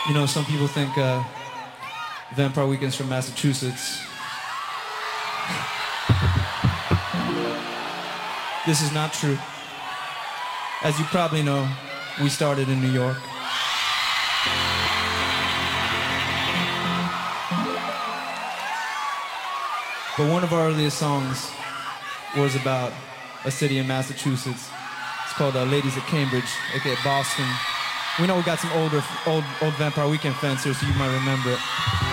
You know, some people think Vampire Weekend's from Massachusetts. This is not true. As you probably know, we started in New York. But one of our earliest songs was about a city in Massachusetts. It's called Ladies at Cambridge, aka Boston. We know we got some old Vampire Weekend fans here, so you might remember it.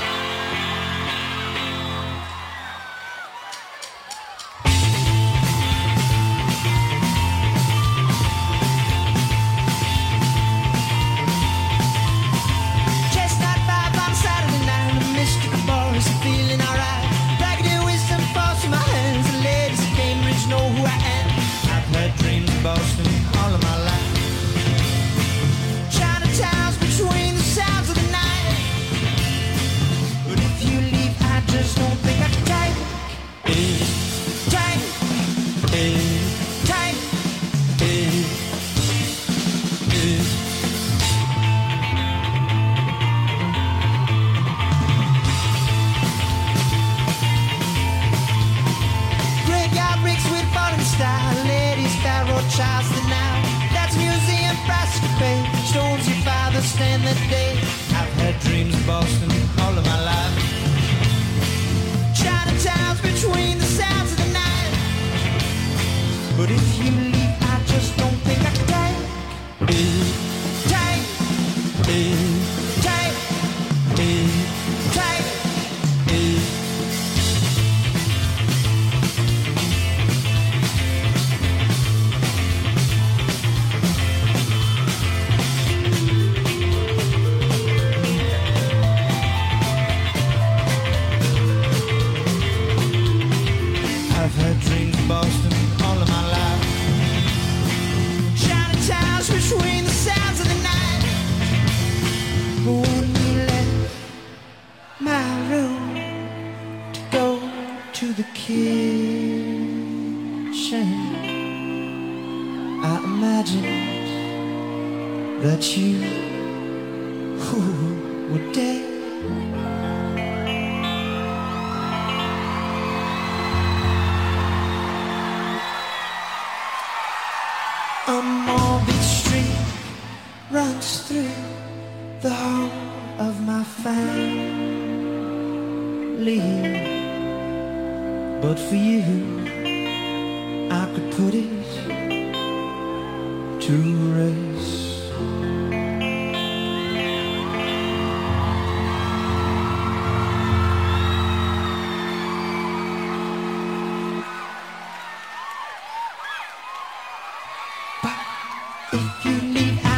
Chestnut vibe on Saturday night, the mystical boys are feeling alright. Raggedy wisdom falls from my hands, the ladies at Cambridge know who I am. I've had dreams of Boston all of my life. Chinatowns between the sounds of the night. But if you leave, I just don't think I can take it. Take it. Take it. Graveyard rigs with foreign style, ladies, Pharaoh, Charleston now. That's museum price to pay. Stones your father stand that day. I've had dreams of Boston all of my life. Chinatowns between the sounds of the night. But if you leave, I just don't think I can take it. Take it. Take it. Take it. I've had dreams of Boston all of my life. Chinatowns between the sounds of the night. But when we left my room to go to the kitchen, I imagined that you were dead. A morbid street runs through the home of my family. But for you, I could put it to rest. If you leave,